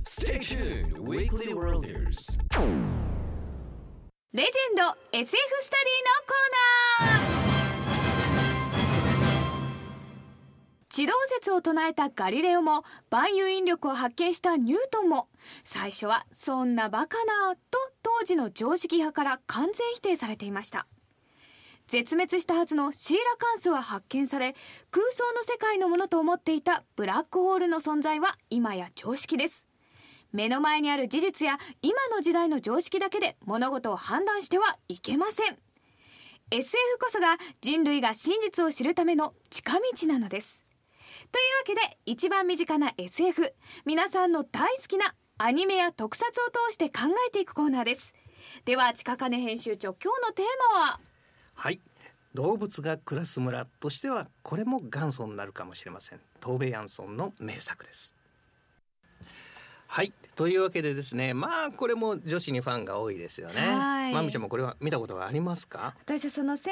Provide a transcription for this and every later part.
Stay tuned, Weekly Worlders. レジェンド SF スタディのコーナー。地動説を唱えたガリレオも万有引力を発見したニュートンも最初はそんなバカなと当時の常識派から完全否定されていました。絶滅したはずのシーラカンスは発見され、空想の世界のものと思っていたブラックホールの存在は今や常識です。目の前にある事実や今の時代の常識だけで物事を判断してはいけません。 SF こそが人類が真実を知るための近道なのです。というわけで一番身近な SF、 皆さんの大好きなアニメや特撮を通して考えていくコーナーです。では近金編集長、今日のテーマは？ はい、動物が暮らす村としてはこれも元祖になるかもしれません。トーベ・ヤンソンの名作です。はい、というわけでですね、これも女子にファンが多いですよね。まみちゃんもこれは見たことがありますか？ 私はその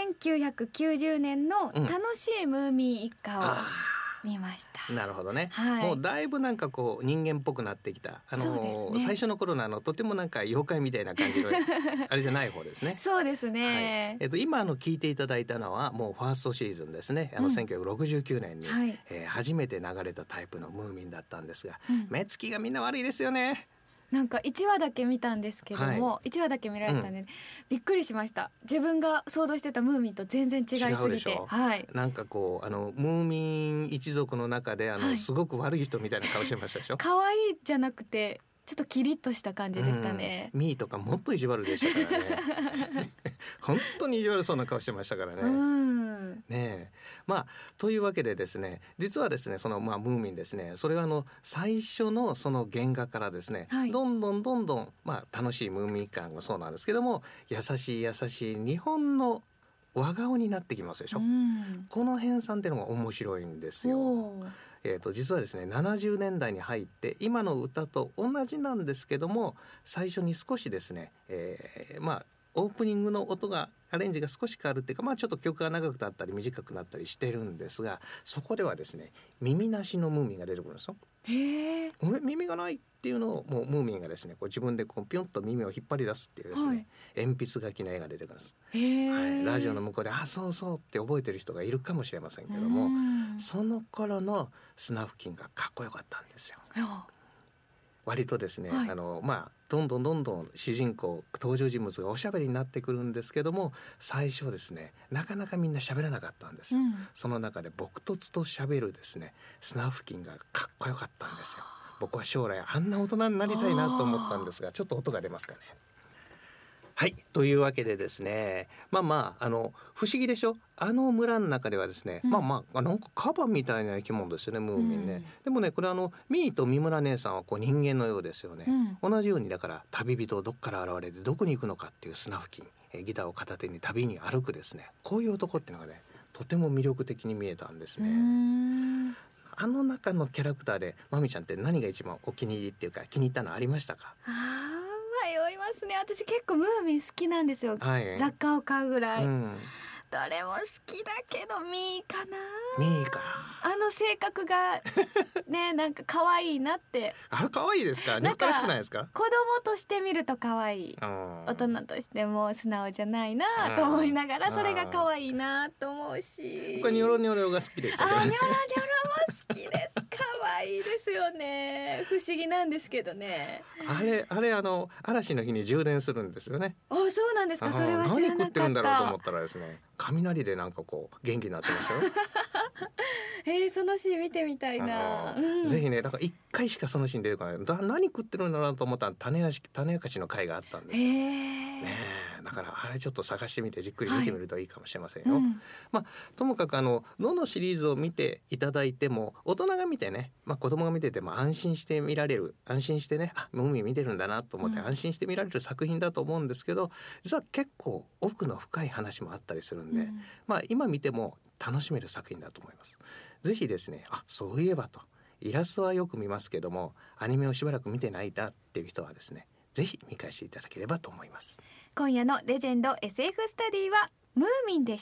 1990年の楽しいムーミン一家を見ました。 なるほどね、 はい、 もうだいぶなんかこう人間っぽくなってきた。最初の頃のとてもなんか妖怪みたいな感じのあれじゃない方ですね。 そうですね、 はい、今聞いていただいたのはもうファーストシーズンですね。1969年に、初めて流れたタイプのムーミンだったんですが、目つきがみんな悪いですよね。 なんか1話だけ見たんですけども、1話だけ見られたんで、びっくりしました。自分が想像してたムーミンと全然違いすぎて、 なんかこうムーミン一族の中ですごく悪い人みたいな顔してましたでしょ。 可愛いじゃなくてちょっとキリッとした感じでしたね。 ミーとかもっと意地悪でしたからね本当に意地悪そうな顔してましたからね。というわけでですね、実はですねそのムーミンですね、それは最初のその原画からですね、どんどん楽しいムーミン感がそうなんですけども、優しい日本の和顔になってきますでしょ。この編纂っていうのが面白いんですよ。実はですね70年代に入って今の歌と同じなんですけども、最初に少しですね、オープニングの音がアレンジが少し変わるっていうか、ちょっと曲が長くなったり短くなったりしてるんですが、そこではですね耳なしのムーミンが出てくるんですよ。俺耳がないっていうのをもうムーミンがですねこう自分でこうピョンと耳を引っ張り出すっていうですね、鉛筆書きの絵が出てくるんです。ラジオの向こうでそうそうって覚えてる人がいるかもしれませんけども、その頃のスナフキンがかっこよかったんですよ。割とですね、どんどん主人公登場人物がおしゃべりになってくるんですけども、最初ですねなかなかみんな喋らなかったんですよ。その中で朴訥と喋るですねスナフキンがかっこよかったんですよ。僕は将来あんな大人になりたいなと思ったんですが、ちょっと音が出ますかね。はい、というわけでですね、不思議でしょ。村の中ではですね、なんかカバみたいな生き物ですよね、ムーミンね。でもねこれミーと三村姉さんはこう人間のようですよね。同じようにだから旅人、どっから現れてどこに行くのかっていうスナフキン、ギターを片手に旅に歩くですね、こういう男っていうのがねとても魅力的に見えたんですね。中のキャラクターでまみちゃんって何が一番お気に入りっていうか気に入ったのありましたか？ 迷いますね。私結構ムーミン好きなんですよ、雑貨を買うぐらい。どれも好きだけどミーかな。 ミーか。 性格がねなんか可愛いなって。 可愛いですか？憎たらしくないですか？ 子供として見ると可愛い、大人としても素直じゃないなと思いながら、それが可愛いなと思うし、 僕はニョロニョロが好きでしたけどね。 ニョロニョロも好きです。可愛いですよね。不思議なんですけどね。 あれ嵐の日に充電するんですよね。 そうなんですか。それは知らなかった。 何食ってるんだろうと思ったらですね、雷でなんかこう元気になってましたよそのシーン見てみたいな。 ぜひね、だから1回しかそのシーン出てこない。何食ってるんだろうと思ったら種明かしの回があったんですよ。だからあれちょっと探してみてじっくり見てみるといいかもしれませんよ。ともかくどのシリーズを見ていただいても大人が見てね、子供が見てても安心して見られる、安心してね、ムーミン見てるんだなと思って安心して見られる作品だと思うんですけど、実は結構奥の深い話もあったりするんで、今見ても楽しめる作品だと思います。ぜひですね、そういえばと、イラストはよく見ますけどもアニメをしばらく見てないだっていう人はですね、ぜひ見返していただければと思います。 今夜のレジェンド SF スタディはムーミンでした。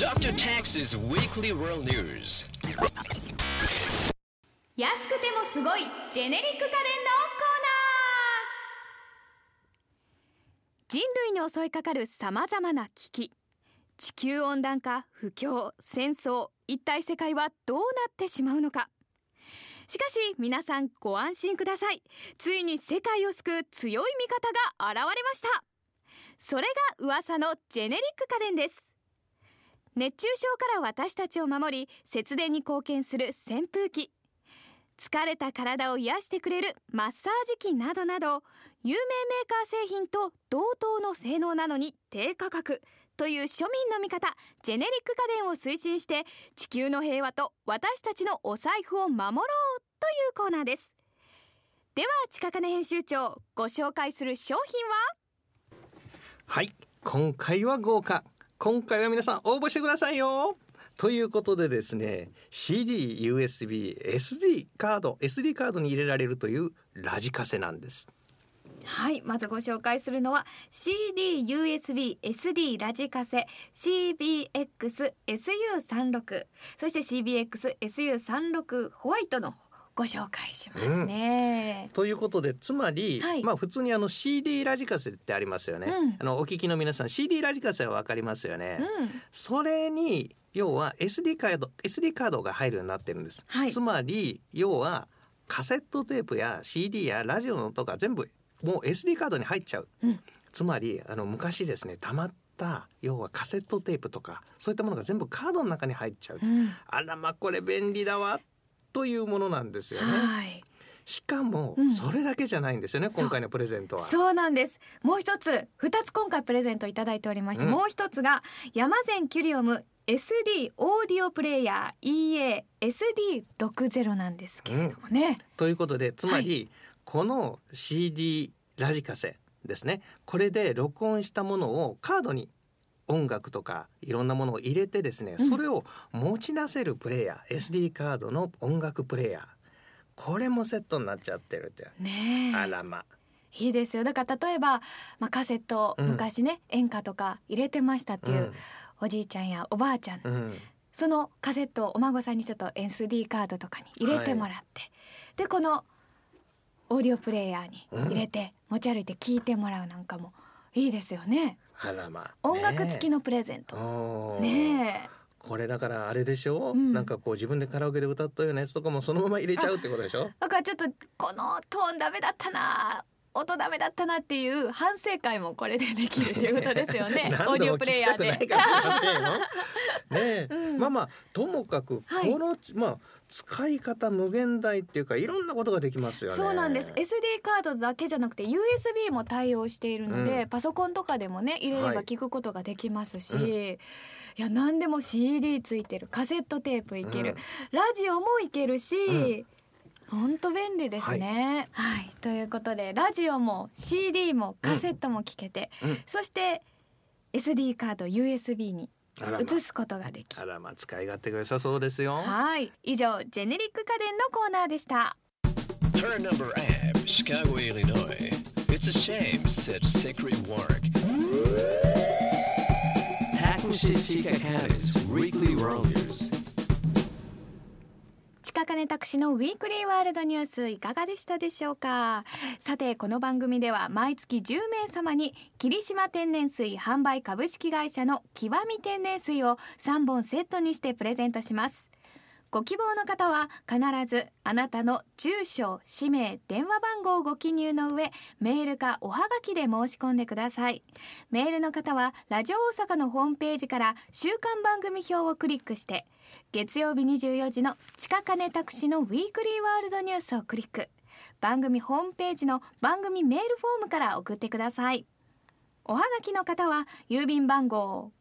Dr. Tax's Weekly World News. 安くてもすごいジェネリック家電のコーナー。人類に襲いかかるさまざまな危機、地球温暖化、不況、戦争、一体世界はどうなってしまうのか。しかし皆さんご安心ください。ついに世界を救う強い味方が現れました。それが噂のジェネリック家電です。熱中症から私たちを守り、節電に貢献する扇風機、疲れた体を癒してくれるマッサージ機などなど、有名メーカー製品と同等の性能なのに低価格という庶民の味方、ジェネリック家電を推進して、地球の平和と私たちのお財布を守ろうというコーナーです。では近金編集長、ご紹介する商品は？ はい、今回は豪華。今回は皆さん応募してくださいよ。ということでですね、 CD、USB、SD カードに入れられるというラジカセなんです。 はい、まずご紹介するのは CD、USB、SD ラジカセ CBX-SU36、 そして CBX-SU36 ホワイトのご紹介しますね、 ということで、つまり、 はい、 普通にCD ラジカセってありますよね、お聞きの皆さん CD ラジカセは分かりますよね、それに要は SD カードが入るようになってるんです、はい、つまり要はカセットテープや CD やラジオのとか全部もう SD カードに入っちゃう、つまり昔ですね、たまった要はカセットテープとかそういったものが全部カードの中に入っちゃう、あらこれ便利だわというものなんですよね、はい、しかもそれだけじゃないんですよね、今回のプレゼントは。 そうなんです。もう2つ今回プレゼントいただいておりまして、もう一つがヤマゼンキュリオム SD オーディオプレイヤー EA-SD60 なんですけれどもね、 ということで、つまり、この CD ラジカセですね、これで録音したものをカードに音楽とかいろんなものを入れてですね、それを持ち出せるプレイヤー、SD カードの音楽プレイヤー、これもセットになっちゃってるってね。あらいいですよ。だから例えば、カセット昔ね、演歌とか入れてましたっていう、おじいちゃんやおばあちゃん、そのカセットをお孫さんにちょっと SD カードとかに入れてもらって、でこのオーディオプレイヤーに入れて持ち歩いて聴いてもらうなんかもいいですよね。 あら音楽付きのプレゼントねえ。 これだからあれでしょ、なんかこう自分でカラオケで歌ったようなやつとかもそのまま入れちゃうってことでしょ。 だからちょっとこのトーンダメだったな、音ダメだったなっていう反省会もこれでできるっていうことですよね。オーディオプレイヤーで。何度も聞きたくないかもしれないのねえ、ともかくこの、使い方無限大っていうか、いろんなことができますよね。 そうなんです。 SD カードだけじゃなくて USB も対応しているので、パソコンとかでもね入れれば聞くことができますし、いや何でも CD ついてる、カセットテープいける、ラジオもいけるし、本当便利ですね、ということで、ラジオも CD もカセットも聞けて、そして SD カード USB に移すことができ、 使い勝手が良さそうですよ。 以上ジェネリック家電のコーナーでした。 Turn number app, Chicago, Illinois. It's a shame, said Secret Work. Takushi Chikakane's Weekly World News。 近金拓司のウィークリーワールドニュース、いかがでしたでしょうか。さて、この番組では毎月10名様に霧島天然水販売株式会社の極み天然水を3本セットにしてプレゼントします。ご希望の方は必ずあなたの住所、氏名、電話番号をご記入の上、メールかおはがきで申し込んでください。メールの方はラジオ大阪のホームページから週間番組表をクリックして、月曜日24時の近金拓司のウィークリーワールドニュースをクリック、番組ホームページの番組メールフォームから送ってください。おはがきの方は郵便番号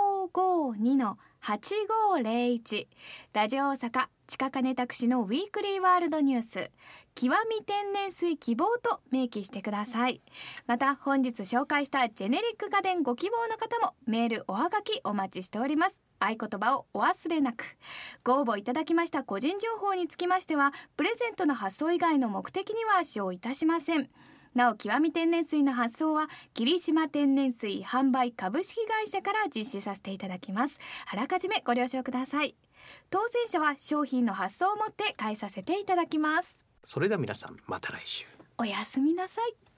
552-8501 ラジオ大阪近金拓司のウィークリーワールドニュース極み天然水希望と明記してください。また本日紹介したジェネリック家電ご希望の方もメールおはがきお待ちしております。合言葉をお忘れなく。ご応募いただきました個人情報につきましてはプレゼントの発送以外の目的には使用いたしません。 なお極み天然水の発送は霧島天然水販売株式会社から実施させていただきます。あらかじめご了承ください。当選者は商品の発送をもって返させていただきます。 それでは皆さんまた来週。 おやすみなさい。